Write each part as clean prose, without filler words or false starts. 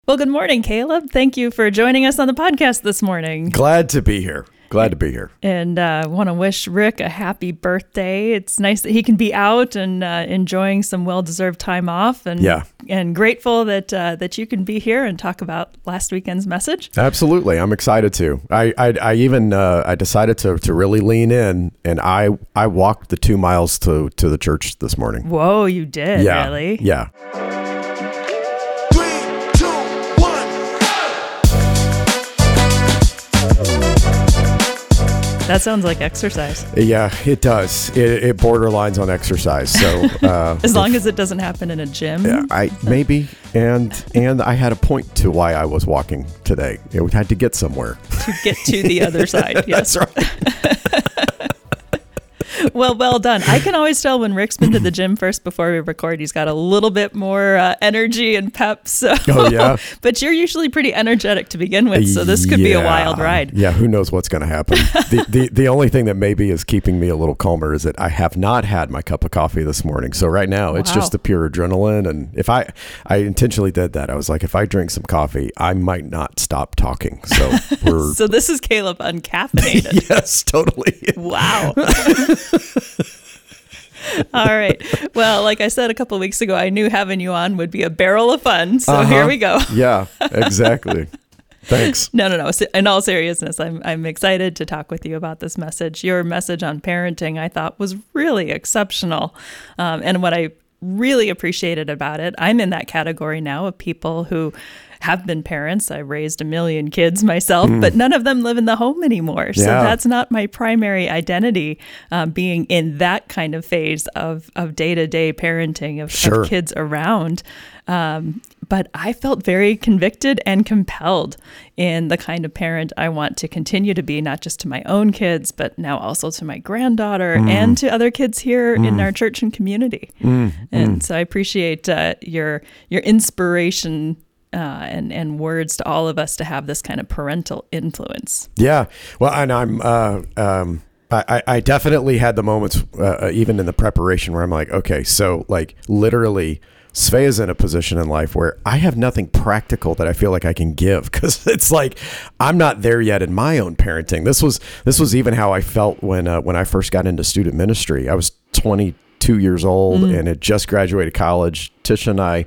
Well, good morning, Caleb. Thank you for joining us on the podcast this morning. Glad to be here. And want to wish Rick a happy birthday. It's nice that he can be out and enjoying some well-deserved time off. And grateful that you can be here and talk about last weekend's message. Absolutely. I'm excited to. I decided to really lean in, and I walked the 2 miles to the church this morning. Whoa, you did? Yeah. Really? Yeah. That sounds like exercise. Yeah, it does. It borderlines on exercise. So as long as it doesn't happen in a gym. Yeah, maybe. And I had a point to why I was walking today. We had to get somewhere. To get to the other side. Yes. That's right. Well done. I can always tell when Rick's been to the gym first before we record. He's got a little bit more energy and pep. So. Oh, yeah. But you're usually pretty energetic to begin with, so this could be a wild ride. Yeah, who knows what's going to happen. The only thing that maybe is keeping me a little calmer is that I have not had my cup of coffee this morning. So right now, it's just the pure adrenaline. And if I intentionally did that, I was like, if I drink some coffee, I might not stop talking. So So this is Caleb uncaffeinated. Yes, totally. Wow. All right. Well, like I said a couple of weeks ago, I knew having you on would be a barrel of fun. So here we go. Yeah, exactly. Thanks. No. In all seriousness, I'm excited to talk with you about this message. Your message on parenting, I thought, was really exceptional. And what I really appreciated about it, I'm in that category now of people who have been parents. I raised 1 million kids myself, but none of them live in the home anymore. So that's not my primary identity, being in that kind of phase of day-to-day parenting of kids around. But I felt very convicted and compelled in the kind of parent I want to continue to be, not just to my own kids, but now also to my granddaughter and to other kids here in our church and community. And so I appreciate your inspiration and words to all of us to have this kind of parental influence. Yeah. Well, and I definitely had the moments, even in the preparation, where I'm like, okay, so like literally Svea's in a position in life where I have nothing practical that I feel like I can give, because it's like I'm not there yet in my own parenting. This was even how I felt when I first got into student ministry. I was 22 years old and had just graduated college. Tish and I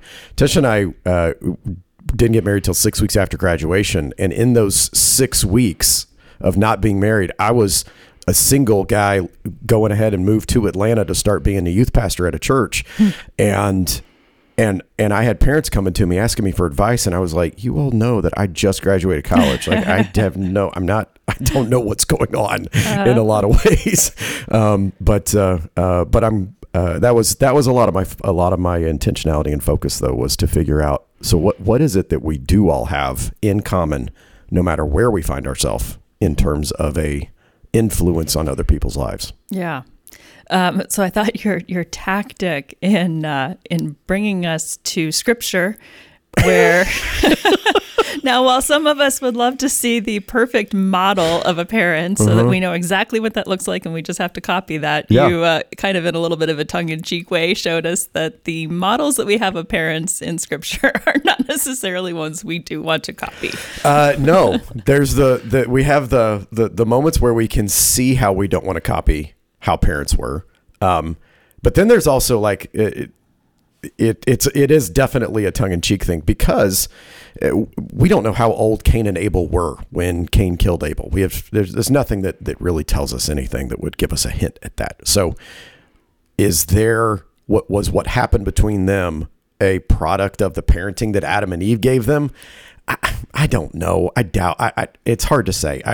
didn't get married till 6 weeks after graduation, and in those 6 weeks of not being married, I was a single guy going ahead and moved to Atlanta to start being a youth pastor at a church. And I had parents coming to me asking me for advice, and I was like, you all know that I just graduated college. Like I don't know what's going on in a lot of ways. But I'm that was a lot of my intentionality and focus, though, was to figure out, so what is it that we do all have in common, no matter where we find ourselves in terms of a influence on other people's lives. Yeah. So I thought your tactic in bringing us to Scripture, where now, while some of us would love to see the perfect model of a parent so that we know exactly what that looks like and we just have to copy that, you kind of in a little bit of a tongue-in-cheek way showed us that the models that we have of parents in Scripture are not necessarily ones we do want to copy. No, there's we have the moments where we can see how we don't want to copy how parents were. But then there's also like, it is definitely a tongue-in-cheek thing, because we don't know how old Cain and Abel were when Cain killed Abel. There's nothing that really tells us anything that would give us a hint at that. So is there, what happened between them a product of the parenting that Adam and Eve gave them? I don't know. I doubt. It's hard to say.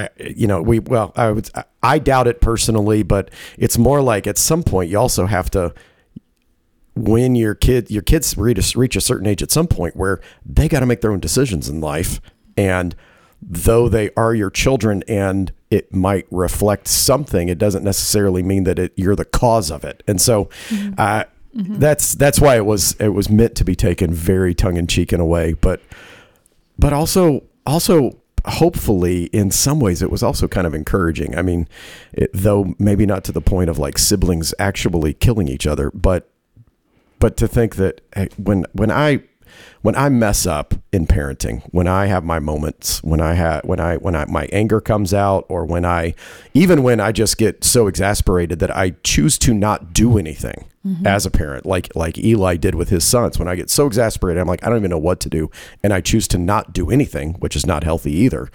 I doubt it personally, but it's more like at some point you also have to, when your kids reach a certain age at some point where they got to make their own decisions in life, and though they are your children and it might reflect something, it doesn't necessarily mean that you're the cause of it. And so, that's why it was meant to be taken very tongue in cheek in a way, but also hopefully in some ways it was also kind of encouraging. I mean, though maybe not to the point of like siblings actually killing each other, but to think that when I I mess up in parenting, when I have my moments, when my anger comes out, or when I just get so exasperated that I choose to not do anything as a parent, like Eli did with his sons. When I get so exasperated, I'm like, I don't even know what to do, and I choose to not do anything, which is not healthy either.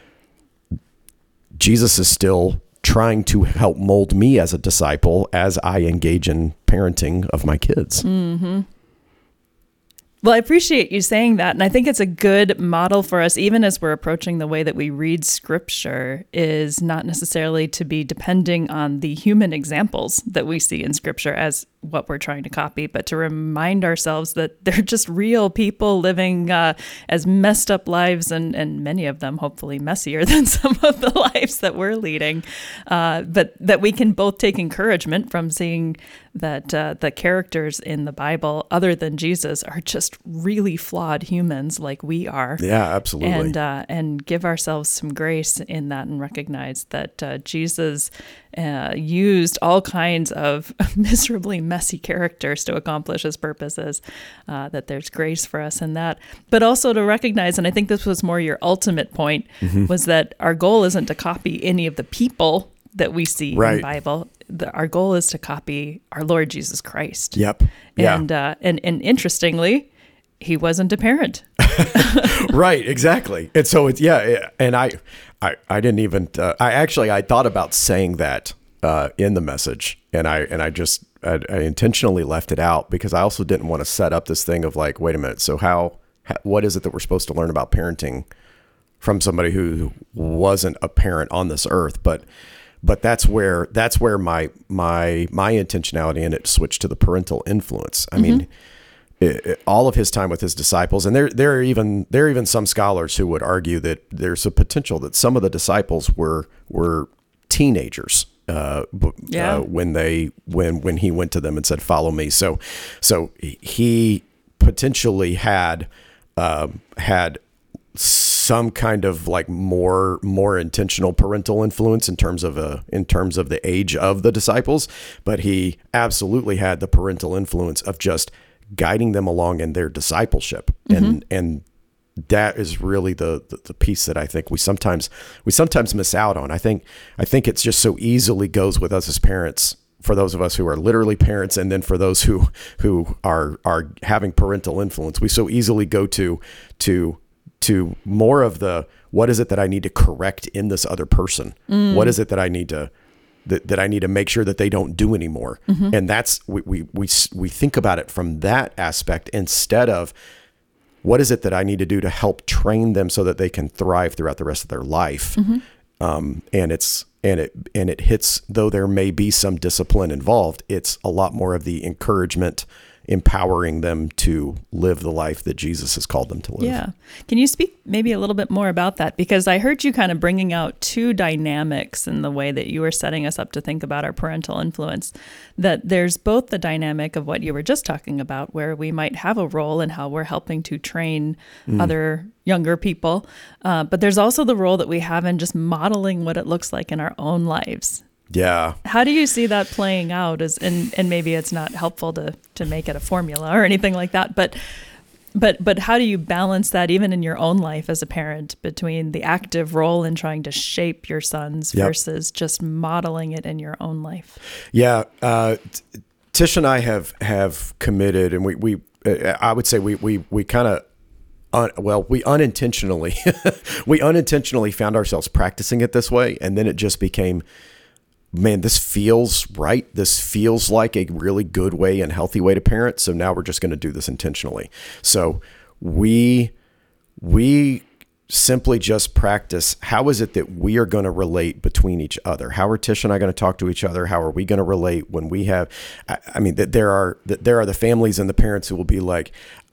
Jesus is still trying to help mold me as a disciple as I engage in parenting of my kids. Mm-hmm. Well, I appreciate you saying that. And I think it's a good model for us, even as we're approaching the way that we read Scripture, is not necessarily to be depending on the human examples that we see in Scripture as what we're trying to copy, but to remind ourselves that they're just real people living as messed up lives, and many of them hopefully messier than some of the lives that we're leading. But that we can both take encouragement from seeing that the characters in the Bible, other than Jesus, are just really flawed humans like we are. Yeah, absolutely. And give ourselves some grace in that, and recognize that Jesus used all kinds of miserably messy characters to accomplish his purposes, that there's grace for us in that. But also to recognize, and I think this was more your ultimate point, was that our goal isn't to copy any of the people that we see in the Bible. Our goal is to copy our Lord Jesus Christ. Yep. Yeah. And interestingly, he wasn't a parent. Right, exactly. And so it's, and I didn't even, I thought about saying that in the message, and I intentionally left it out, because I also didn't want to set up this thing of like, wait a minute, so what is it that we're supposed to learn about parenting from somebody who wasn't a parent on this earth? But that's where my intentionality in it switched to the parental influence. I mean, all of his time with his disciples, and there are even some scholars who would argue that there's a potential that some of the disciples were teenagers when he went to them and said, "Follow me." So he potentially had some kind of like more intentional parental influence in terms of the age of the disciples, but he absolutely had the parental influence of just guiding them along in their discipleship. And that is really the piece that I think we sometimes miss out on. I think it's just so easily goes with us as parents, for those of us who are literally parents, and then for those who are having parental influence, we so easily go to more of the, what is it that I need to correct in this other person? What is it that I need to make sure that they don't do anymore? And that's, we think about it from that aspect, instead of what is it that I need to do to help train them so that they can thrive throughout the rest of their life. And it hits, though there may be some discipline involved, it's a lot more of the encouragement, empowering them to live the life that Jesus has called them to live. Yeah. Can you speak maybe a little bit more about that? Because I heard you kind of bringing out two dynamics in the way that you were setting us up to think about our parental influence. That there's both the dynamic of what you were just talking about, where we might have a role in how we're helping to train other younger people. But there's also the role that we have in just modeling what it looks like in our own lives. Yeah. How do you see that playing out? And maybe it's not helpful to make it a formula or anything like that, but how do you balance that even in your own life as a parent, between the active role in trying to shape your sons versus just modeling it in your own life? Yeah. Tish and I have committed, and we I would say we kind of, we unintentionally found ourselves practicing it this way. And then it just became, man, this feels right. This feels like a really good way and healthy way to parent. So now we're just going to do this intentionally. So we simply just practice, how is it that we are going to relate between each other? How are Tish and I going to talk to each other? How are we going to relate when we have, I mean, that there are the families and the parents who will be like,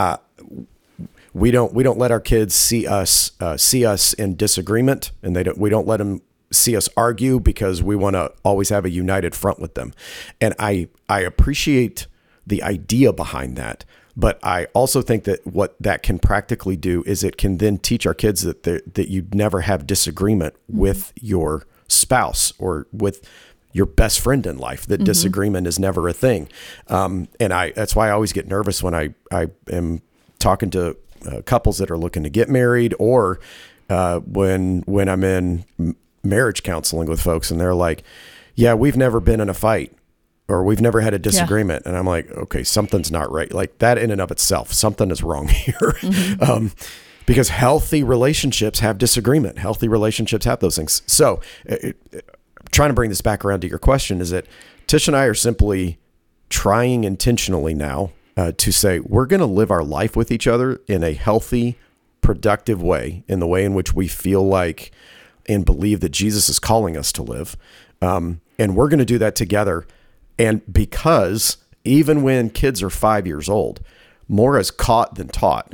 we don't let our kids see us in disagreement, and we don't let them see us argue, because we want to always have a united front with them. And I appreciate the idea behind that, but I also think that what that can practically do is it can then teach our kids that you never have disagreement with your spouse or with your best friend in life, that disagreement is never a thing. And that's why I always get nervous when I am talking to couples that are looking to get married, or when I'm in marriage counseling with folks and they're like, yeah, we've never been in a fight, or we've never had a disagreement. And I'm like, okay, something's not right. Like that in and of itself, something is wrong here. Because healthy relationships have disagreement. Healthy relationships have those things. So trying to bring this back around to your question is that Tish and I are simply trying intentionally now to say, we're going to live our life with each other in a healthy, productive way, in the way in which we feel like and believe that Jesus is calling us to live. And we're going to do that together. And because even when kids are 5 years old, more is caught than taught.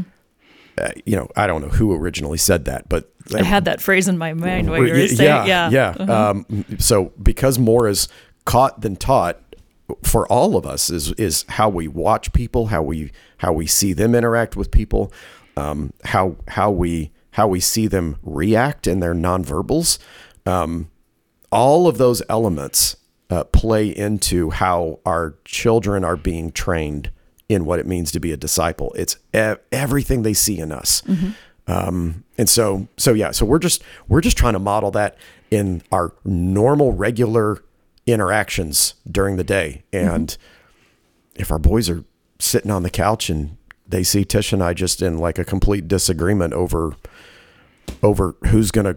I don't know who originally said that, but I had that phrase in my mind when you were saying, So because more is caught than taught for all of us is how we watch people, how we see them interact with people, how we see them react in their nonverbals. All of those elements play into how our children are being trained in what it means to be a disciple. It's everything they see in us. And so we're just trying to model that in our normal, regular interactions during the day. And if our boys are sitting on the couch and they see Tish and I just in like a complete disagreement over who's gonna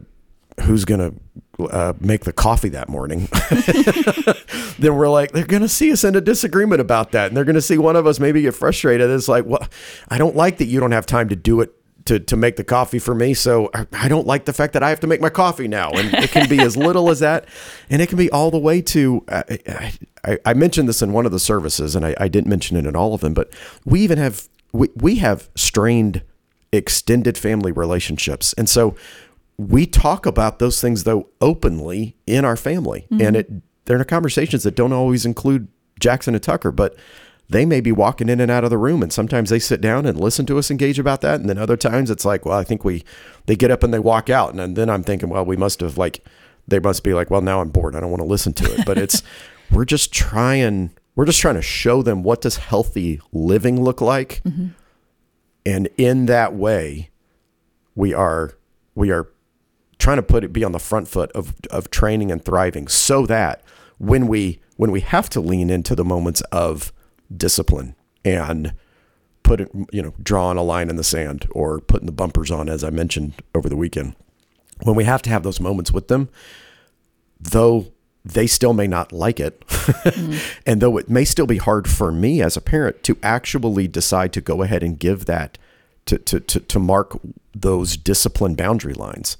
make the coffee that morning, then we're like, they're going to see us in a disagreement about that. And they're going to see one of us maybe get frustrated. It's like, well, I don't like that you don't have time to do it, to make the coffee for me. So I don't like the fact that I have to make my coffee now. And it can be as little as that. And it can be all the way to, I mentioned this in one of the services, and I didn't mention it in all of them, but we even have, we have strained extended family relationships. And so we talk about those things, though, openly in our family. And they're conversations that don't always include Jackson and Tucker, but they may be walking in and out of the room. And sometimes they sit down and listen to us engage about that. And then other times it's like, well, I think they get up and they walk out. And then I'm thinking, well, they must be like, well, now I'm bored. I don't want to listen to it. But we're just trying to show them, what does healthy living look like? And in that way, we are trying to be on the front foot of training and thriving, so that when we have to lean into the moments of discipline and drawing a line in the sand or putting the bumpers on, as I mentioned over the weekend, when we have to have those moments with them, though they still may not like it, and though it may still be hard for me as a parent to actually decide to go ahead and give that, to mark those discipline boundary lines,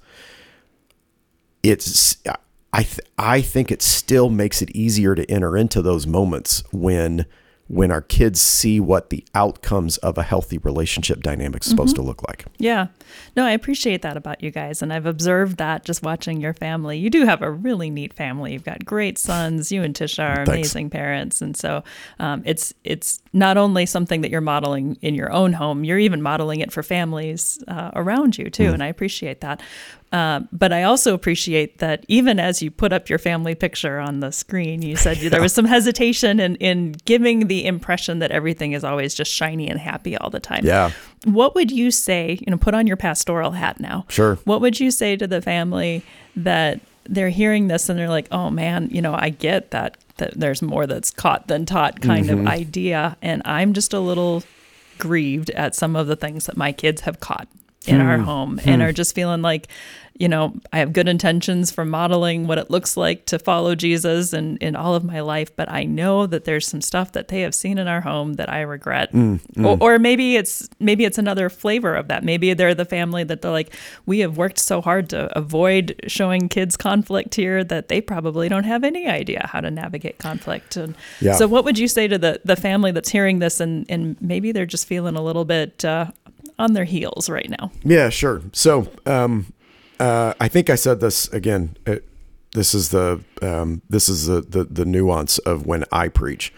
I think it still makes it easier to enter into those moments when our kids see what the outcomes of a healthy relationship dynamic is supposed to look like. Yeah. No, I appreciate that about you guys. And I've observed that just watching your family. You do have a really neat family. You've got great sons. You and Tisha are amazing parents. And so it's not only something that you're modeling in your own home, you're even modeling it for families around you too. And I appreciate that. But I also appreciate that even as you put up your family picture on the screen, you said there was some hesitation in giving the impression that everything is always just shiny and happy all the time. Yeah. What would you say, put on your pastoral hat now. Sure. What would you say to the family that they're hearing this and they're like, oh man, I get that there's more that's caught than taught kind of idea. And I'm just a little grieved at some of the things that my kids have caught in our home and are just feeling like, I have good intentions for modeling what it looks like to follow Jesus in all of my life, but I know that there's some stuff that they have seen in our home that I regret. Or maybe it's another flavor of that. Maybe they're the family that they're like, we have worked so hard to avoid showing kids conflict here that they probably don't have any idea how to navigate conflict. And so what would you say to the family that's hearing this and maybe they're just feeling a little bit on their heels right now? Yeah, sure. So, I think I said this again. This is the nuance of when I preach.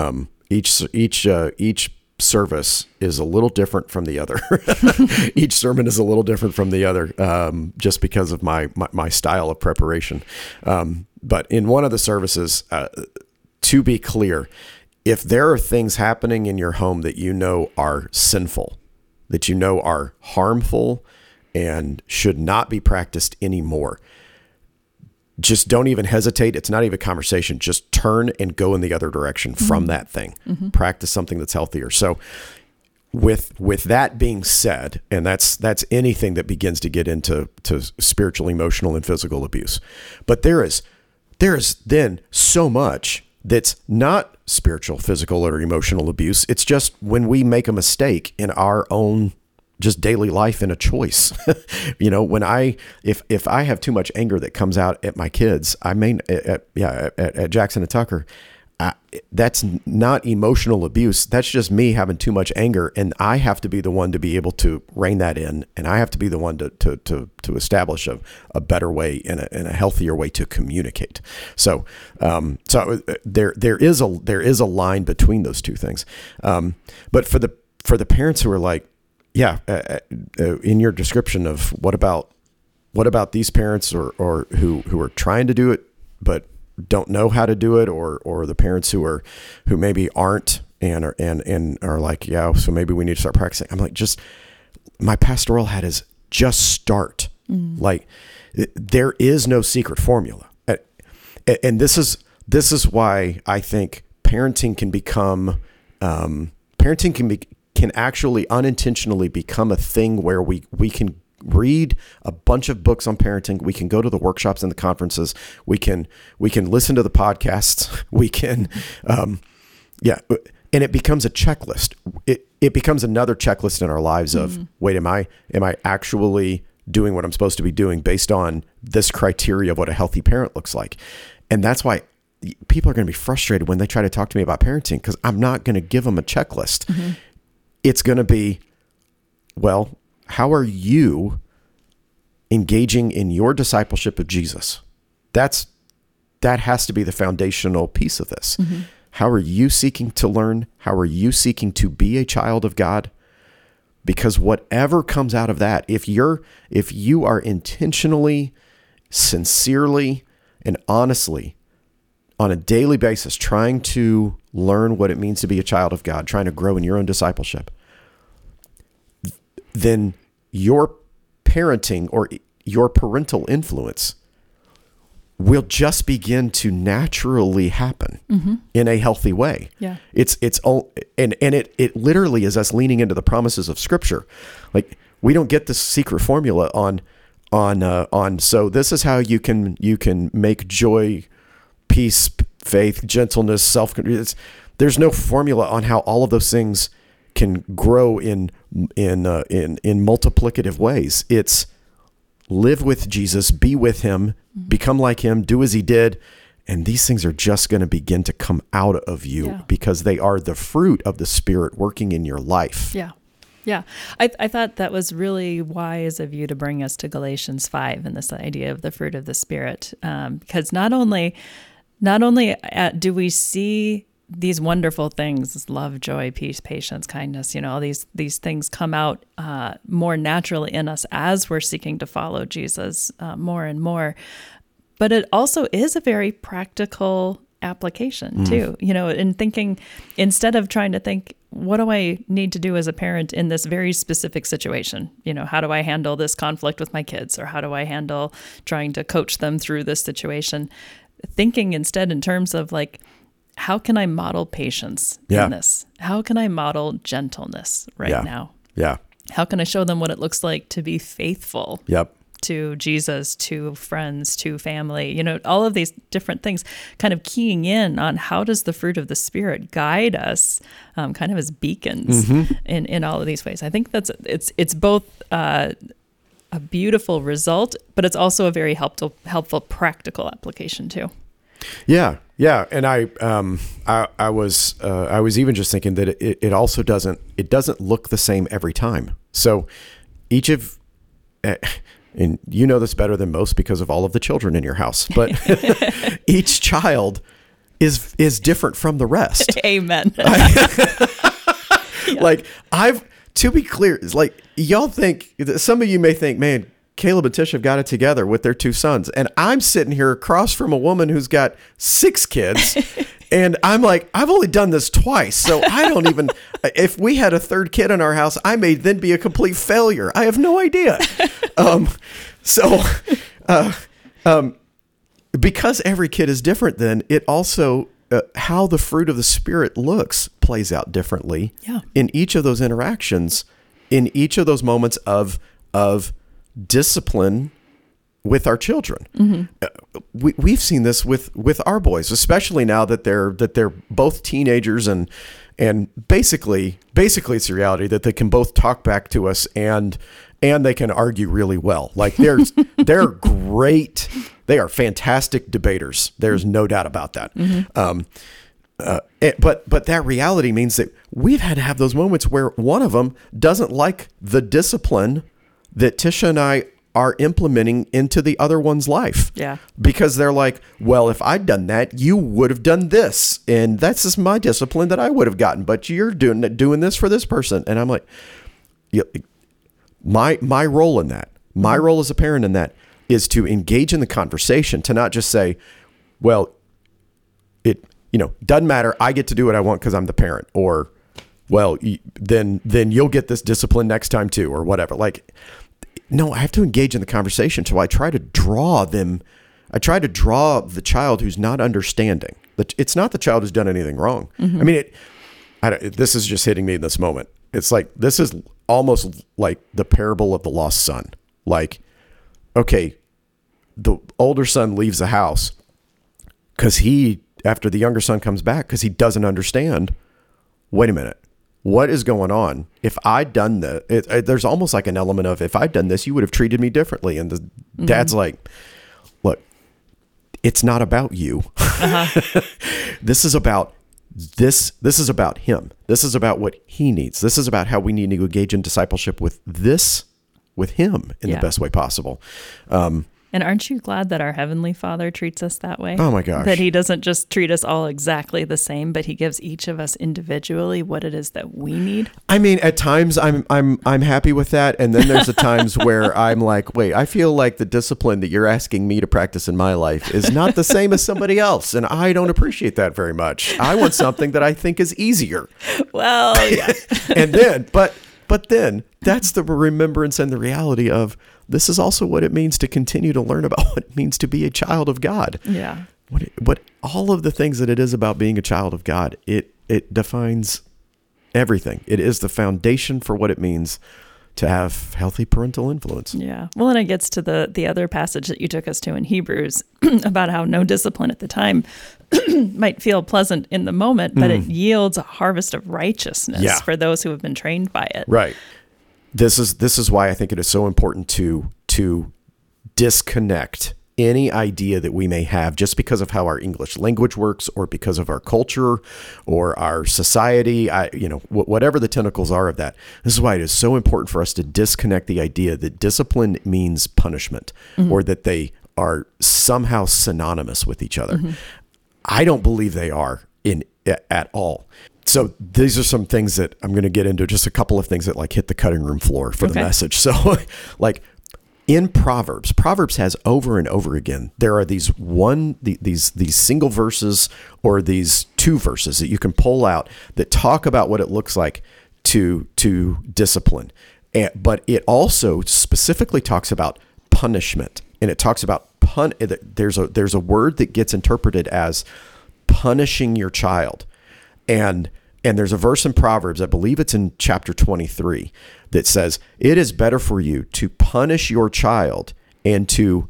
Each service is a little different from the other. Each sermon is a little different from the other, just because of my style of preparation. But in one of the services, to be clear, if there are things happening in your home that you know are sinful, that you know are harmful and should not be practiced anymore, just don't even hesitate. It's not even a conversation. Just turn and go in the other direction from that thing. Practice something that's healthier. So with that being said, and that's anything that begins to get into spiritual, emotional, and physical abuse. But there is then so much that's not spiritual, physical, or emotional abuse. It's just when we make a mistake in our own just daily life in a choice. When if I have too much anger that comes out at my kids, at Jackson and Tucker, that's not emotional abuse. That's just me having too much anger, and I have to be the one to be able to rein that in, and I have to be the one to establish a better way and a healthier way to communicate. So there is a line between those two things. But for the parents who are like, in your description of what about these parents or who are trying to do it but don't know how to do it, or the parents who maybe aren't and are like, so maybe we need to start practicing. I'm like, just my pastoral hat is just start. Like, there is no secret formula, and this is why I think parenting can actually unintentionally become a thing where we can read a bunch of books on parenting. We can go to the workshops and the conferences. We can listen to the podcasts. We can, and it becomes a checklist. It becomes another checklist in our lives of, wait, am I actually doing what I'm supposed to be doing based on this criteria of what a healthy parent looks like? And that's why people are going to be frustrated when they try to talk to me about parenting, because I'm not going to give them a checklist. It's going to be, well, how are you engaging in your discipleship of Jesus? That has to be the foundational piece of this. How are you seeking to learn? How are you seeking to be a child of God? Because whatever comes out of that, if you are intentionally, sincerely, and honestly on a daily basis trying to learn what it means to be a child of God, trying to grow in your own discipleship, then your parenting or your parental influence will just begin to naturally happen in a healthy way. Yeah. It literally is us leaning into the promises of Scripture. Like, we don't get this secret formula on so this is how you can make joy, peace, faith, gentleness, self-control. There's no formula on how all of those things can grow in multiplicative ways. It's live with Jesus, be with him, become like him, do as he did. And these things are just going to begin to come out of you because they are the fruit of the Spirit working in your life. Yeah. Yeah. I thought that was really wise of you to bring us to Galatians 5 and this idea of the fruit of the Spirit. Because not only do we see these wonderful things, love, joy, peace, patience, kindness, all these things come out more naturally in us as we're seeking to follow Jesus more and more. But it also is a very practical application too, in thinking, instead of trying to think, what do I need to do as a parent in this very specific situation? How do I handle this conflict with my kids? Or how do I handle trying to coach them through this situation? Thinking instead in terms of like, how can I model patience in this? How can I model gentleness now? Yeah. How can I show them what it looks like to be faithful to Jesus, to friends, to family? All of these different things, kind of keying in on how does the fruit of the Spirit guide us, kind of as beacons in all of these ways. I think it's both a beautiful result, but it's also a very helpful practical application too. Yeah. And I was even just thinking that it also doesn't look the same every time. So each of, and you know this better than most because of all of the children in your house, but each child is different from the rest. Amen. Like, to be clear, it's like, y'all think, some of you may think, man, Caleb and Tish have got it together with their two sons. And I'm sitting here across from a woman who's got 6 kids And I'm like, I've only done this twice, so I don't even, if we had a third kid in our house, I may then be a complete failure. I have no idea. Because every kid is different, then it also, how the fruit of the Spirit looks plays out differently in each of those interactions, in each of those moments of discipline with our children. We've seen this with our boys, especially now that they're both teenagers, and basically it's the reality that they can both talk back to us and they can argue really well. Like they're great. They are fantastic debaters. There's no doubt about that. But that reality means that we've had to have those moments where one of them doesn't like the discipline that Tisha and I are implementing into the other one's life. Yeah. Because they're like, well, if I'd done that, you would have done this. And that's just my discipline that I would have gotten. But you're doing this for this person. And I'm like, my role in that, my role as a parent in that is to engage in the conversation, to not just say, well, it doesn't matter. I get to do what I want because I'm the parent, or, well, then you'll get this discipline next time too, or whatever. Like, no, I have to engage in the conversation. So I try to draw the child who's not understanding. It's not the child who's done anything wrong. I mean, this is just hitting me in this moment. It's like, this is almost like the parable of the lost son. Like, okay, the older son leaves the house after the younger son comes back, because he doesn't understand, wait a minute, what is going on? If I'd done there's almost like an element of, if I'd done this, you would have treated me differently. And the dad's like, look, it's not about you. This is about this is about him. This is about what he needs. This is about how we need to engage in discipleship with him in the best way possible. And aren't you glad that our Heavenly Father treats us that way? Oh my gosh. That he doesn't just treat us all exactly the same, but he gives each of us individually what it is that we need. I mean, at times I'm happy with that. And then there's the times where I'm like, wait, I feel like the discipline that you're asking me to practice in my life is not the same as somebody else. And I don't appreciate that very much. I want something that I think is easier. Well, yeah. And then, but then that's the remembrance and the reality of, this is also what it means to continue to learn about what it means to be a child of God. Yeah. What all of the things that it is about being a child of God, it defines everything. It is the foundation for what it means to have healthy parental influence. Yeah. Well, and it gets to the other passage that you took us to in Hebrews about how no discipline at the time might feel pleasant in the moment, but it yields a harvest of righteousness for those who have been trained by it. Right. This is why I think it is so important to disconnect any idea that we may have just because of how our English language works, or because of our culture or our society, whatever the tentacles are of that. This is why it is so important for us to disconnect the idea that discipline means punishment, or that they are somehow synonymous with each other. I don't believe they are at all. So these are some things that I'm going to get into, just a couple of things that like hit the cutting room floor for the message. So like in Proverbs has over and over again, there are these single verses or these two verses that you can pull out that talk about what it looks like to discipline. But it also specifically talks about punishment, and it talks about there's a word that gets interpreted as punishing your child. And there's a verse in Proverbs, I believe it's in chapter 23, that says, it is better for you to punish your child and to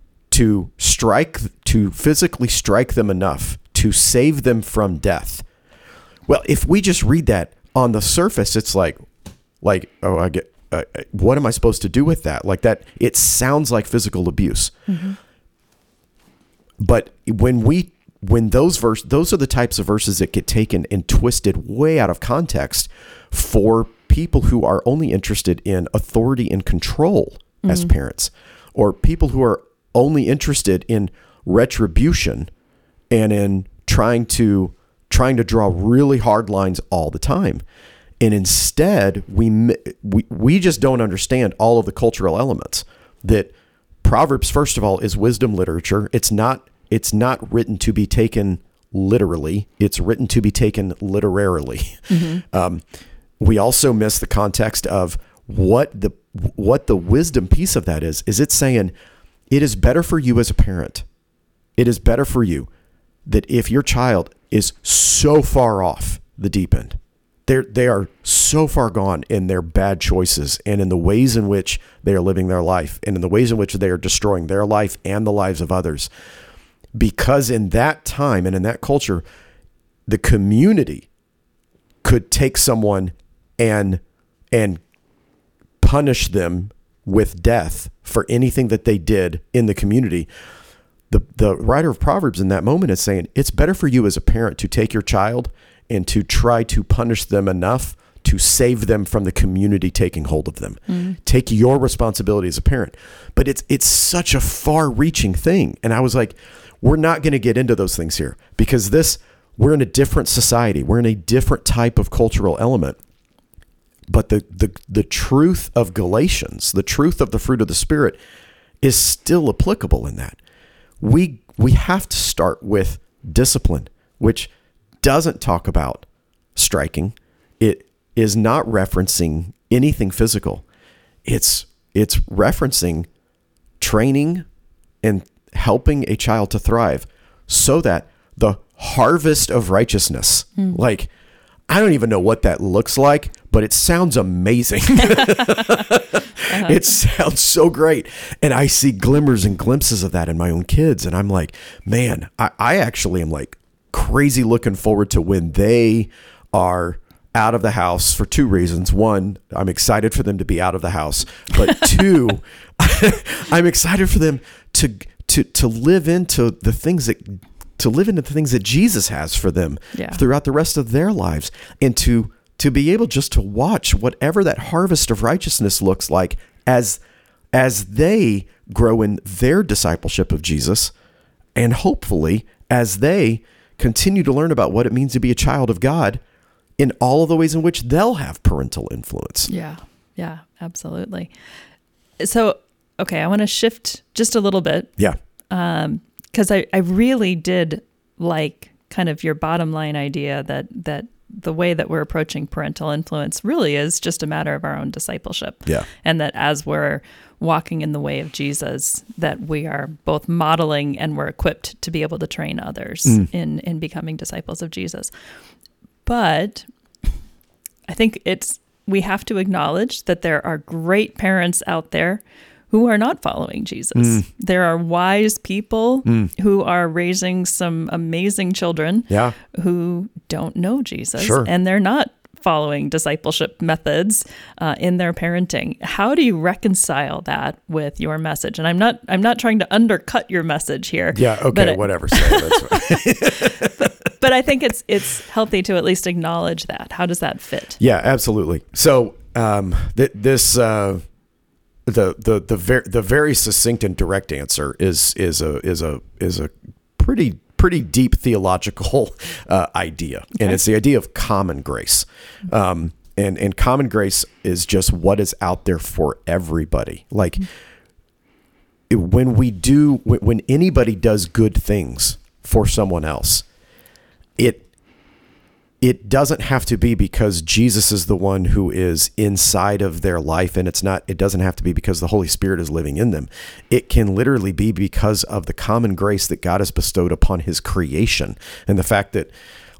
physically strike them enough to save them from death. Well, if we just read that on the surface, it's like, oh, I get, what am I supposed to do with that? Like that, it sounds like physical abuse. But when those are the types of verses that get taken and twisted way out of context for people who are only interested in authority and control as parents, or people who are only interested in retribution and in trying to draw really hard lines all the time. And instead, we just don't understand all of the cultural elements. That Proverbs, first of all, is wisdom literature. It's not written to be taken literally. It's written to be taken literarily. We also miss the context of what the wisdom piece of that is it's saying it is better for you as a parent. It is better for you that if your child is so far off the deep end, they are so far gone in their bad choices and in the ways in which they are living their life and in the ways in which they are destroying their life and the lives of others. Because in that time and in that culture, the community could take someone and punish them with death for anything that they did in the community. The writer of Proverbs in that moment is saying, it's better for you as a parent to take your child and to try to punish them enough to save them from the community taking hold of them. Take your responsibility as a parent. But it's such a far-reaching thing. And I was like, we're not going to get into those things here because we're in a different society. We're in a different type of cultural element. But the truth of Galatians, the truth of the fruit of the Spirit is still applicable in that. We have to start with discipline, which doesn't talk about striking. It is not referencing anything physical. It's referencing training and helping a child to thrive so that the harvest of righteousness, like, I don't even know what that looks like, but it sounds amazing. It sounds so great. And I see glimmers and glimpses of that in my own kids. And I'm like, man, I actually am like crazy looking forward to when they are out of the house for two reasons. One, I'm excited for them to be out of the house. But two, I'm excited for them to live into the things that Jesus has for them throughout the rest of their lives, and to be able just to watch whatever that harvest of righteousness looks like as they grow in their discipleship of Jesus, and hopefully as they continue to learn about what it means to be a child of God in all of the ways in which they'll have parental influence. Yeah, absolutely. So, okay, I want to shift just a little bit. Yeah. Because I really did like kind of your bottom line idea that the way that we're approaching parental influence really is just a matter of our own discipleship. Yeah. And that as we're walking in the way of Jesus, that we are both modeling and we're equipped to be able to train others in becoming disciples of Jesus. But I think we have to acknowledge that there are great parents out there who are not following Jesus. There are wise people who are raising some amazing children who don't know Jesus, and they're not following discipleship methods in their parenting. How do you reconcile that with your message? And I'm not trying to undercut your message here. Yeah. Okay. Whatever. That's fine. But I think it's healthy to at least acknowledge that. How does that fit? Yeah, absolutely. So the very succinct and direct answer is a pretty deep theological idea, okay. And it's the idea of common grace. And common grace is just what is out there for everybody. Like when anybody does good things for someone else, it doesn't have to be because Jesus is the one who is inside of their life, and it doesn't have to be because the Holy Spirit is living in them. It can literally be because of the common grace that God has bestowed upon his creation. And the fact that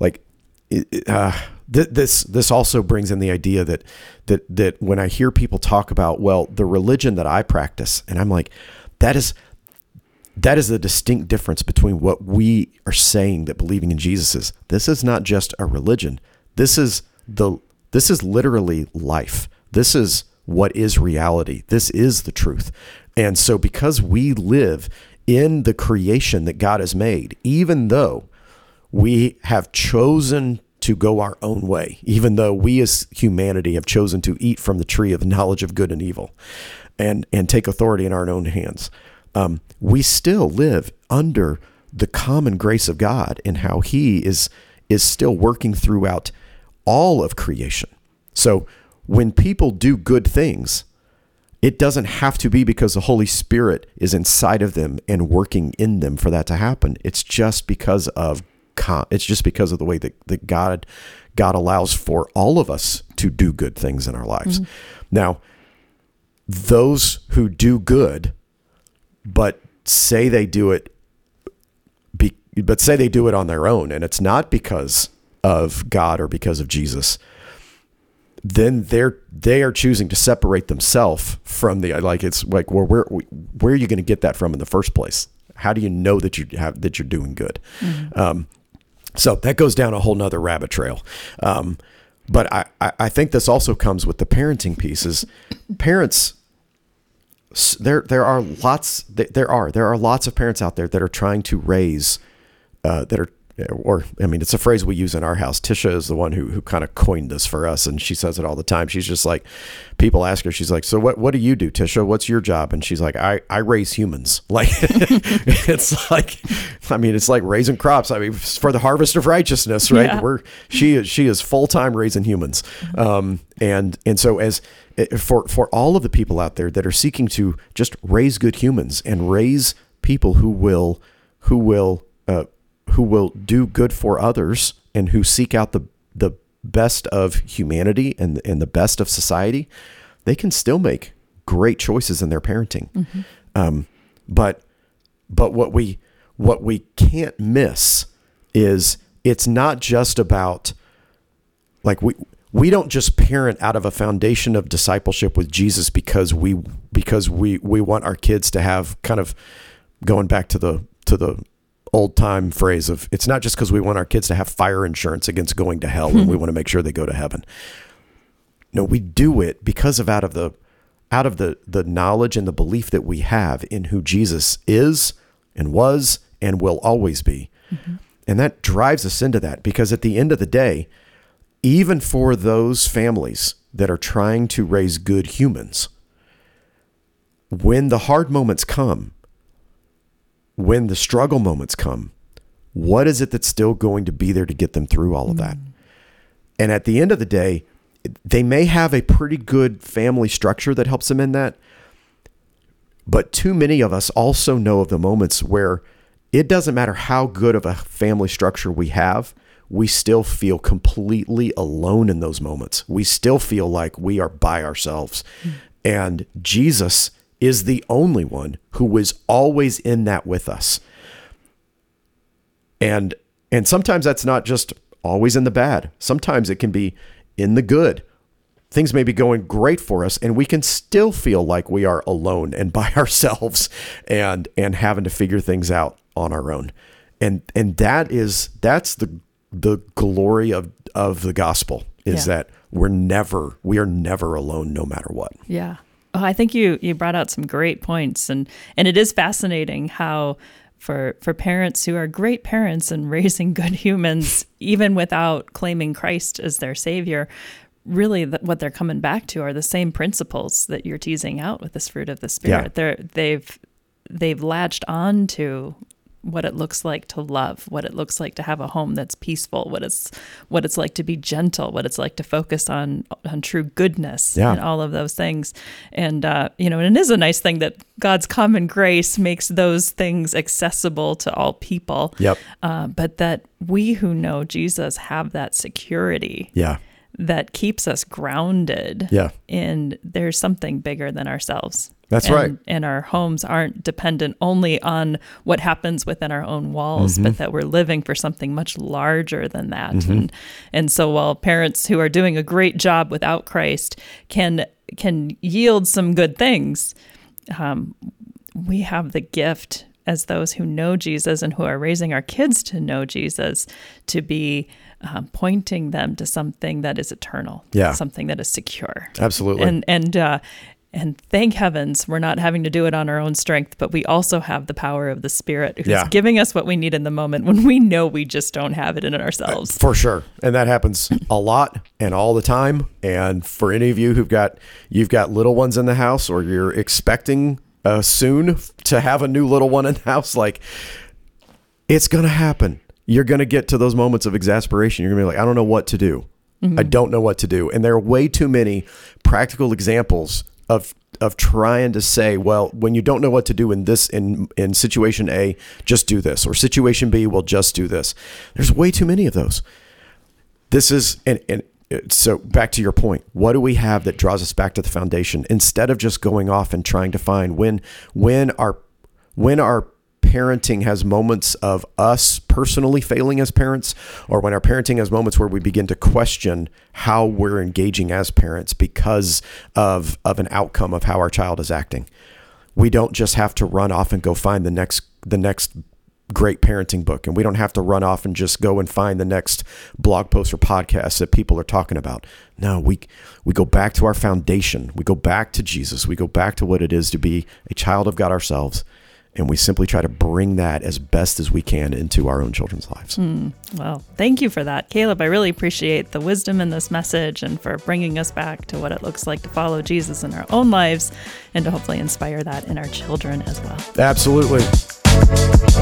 this also brings in the idea that when I hear people talk about, well, the religion that I practice, and I'm like, that is the distinct difference between what we are saying that believing in Jesus is. This is not just a religion. This is literally life. This is what is reality. This is the truth. And so because we live in the creation that God has made, even though we have chosen to go our own way, even though we as humanity have chosen to eat from the tree of the knowledge of good and evil and take authority in our own hands, we still live under the common grace of God and how he is still working throughout all of creation. So when people do good things, it doesn't have to be because the Holy Spirit is inside of them and working in them for that to happen. It's just because of it's just because of the way that God allows for all of us to do good things in our lives. Now, those who do good, but say they do it on their own, and it's not because of God or because of Jesus, then they are choosing to separate themselves from the, like, it's like, well, where are you going to get that from in the first place? How do you know that you're doing good? So that goes down a whole nother rabbit trail. But I think this also comes with the parenting pieces. Parents, there are lots of parents out there that are trying to raise, it's a phrase we use in our house. Tisha is the one who kind of coined this for us, and she says it all the time. She's just like, people ask her, she's like, so what do you do, Tisha? What's your job? And she's like, I raise humans. Like, it's like, it's like raising crops. For the harvest of righteousness, right? Yeah. She is full-time raising humans. And so as for all of the people out there that are seeking to just raise good humans and raise people who will do good for others and who seek out the best of humanity and the best of society, they can still make great choices in their parenting. But what we can't miss is it's not just about, like, we don't just parent out of a foundation of discipleship with Jesus because we want our kids to have, kind of going back to the old time phrase of, it's not just because we want our kids to have fire insurance against going to hell and we want to make sure they go to heaven. No, we do it because of out of the knowledge and the belief that we have in who Jesus is and was and will always be. And that drives us into that, because at the end of the day, even for those families that are trying to raise good humans, when the hard moments come, when the struggle moments come, what is it that's still going to be there to get them through all of that? And at the end of the day, they may have a pretty good family structure that helps them in that. But too many of us also know of the moments where it doesn't matter how good of a family structure we have, we still feel completely alone in those moments. We still feel like we are by ourselves. And Jesus is the only one who is always in that with us. And sometimes that's not just always in the bad. Sometimes it can be in the good. Things may be going great for us, and we can still feel like we are alone and by ourselves and having to figure things out on our own. And that's the glory of the gospel, is that we are never alone, no matter what. Yeah. Oh, I think you brought out some great points, and it is fascinating how for parents who are great parents and raising good humans, even without claiming Christ as their savior, really what they're coming back to are the same principles that you're teasing out with this fruit of the Spirit. Yeah. They've latched on to what it looks like to love, what it looks like to have a home that's peaceful, what it's like to be gentle, what it's like to focus on true goodness, and all of those things. And and it is a nice thing that God's common grace makes those things accessible to all people. Yep. But that we who know Jesus have that security. Yeah. That keeps us grounded. Yeah. And there's something bigger than ourselves. That's right. And our homes aren't dependent only on what happens within our own walls, but that we're living for something much larger than that. And so while parents who are doing a great job without Christ can yield some good things, we have the gift as those who know Jesus and who are raising our kids to know Jesus to be pointing them to something that is eternal, something that is secure. Absolutely. And thank heavens we're not having to do it on our own strength, but we also have the power of the Spirit who's giving us what we need in the moment when we know we just don't have it in ourselves. For sure. And that happens a lot and all the time. And for any of you you've got little ones in the house, or you're expecting soon to have a new little one in the house, like, it's going to happen. You're going to get to those moments of exasperation. You're going to be like, I don't know what to do. I don't know what to do. And there are way too many practical examples of trying to say, well, when you don't know what to do in this, in situation A, just do this, or situation B, well, just do this. There's way too many of those. This is, and so back to your point, what do we have that draws us back to the foundation instead of just going off and trying to find when our parenting has moments of us personally failing as parents, or when our parenting has moments where we begin to question how we're engaging as parents because of an outcome of how our child is acting. We don't just have to run off and go find the next great parenting book, and we don't have to run off and just go and find the next blog post or podcast that people are talking about. No, we go back to our foundation. We go back to Jesus. We go back to what it is to be a child of God ourselves. And we simply try to bring that as best as we can into our own children's lives. Well, thank you for that, Caleb. I really appreciate the wisdom in this message and for bringing us back to what it looks like to follow Jesus in our own lives and to hopefully inspire that in our children as well. Absolutely.